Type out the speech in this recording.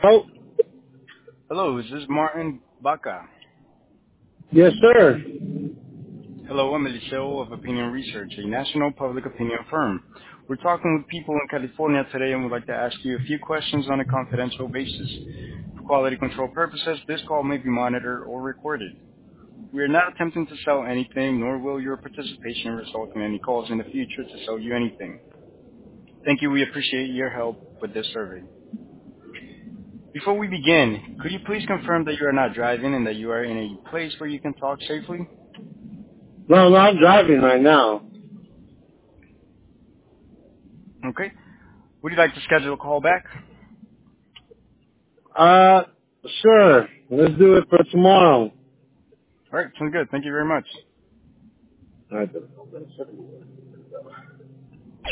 Oh, Hello, is this Martin Baca? yes, sir. Hello, I'm Eliseo of Opinion Research, a national public opinion firm. We're talking with people in California today and would like to ask you a few questions on a confidential basis. For quality control purposes, this call may be monitored or recorded. We are not attempting to sell anything, nor will your participation result in any calls in the future to sell you anything. Thank you. We appreciate your help with this survey. Before we begin, could you please confirm that you are not driving and that you are in a place where you can talk safely? No, I'm driving right now. Okay. Would you like to schedule a call back? Uh, sure. Let's do it for tomorrow. All right, sounds good. Thank you very much. All right.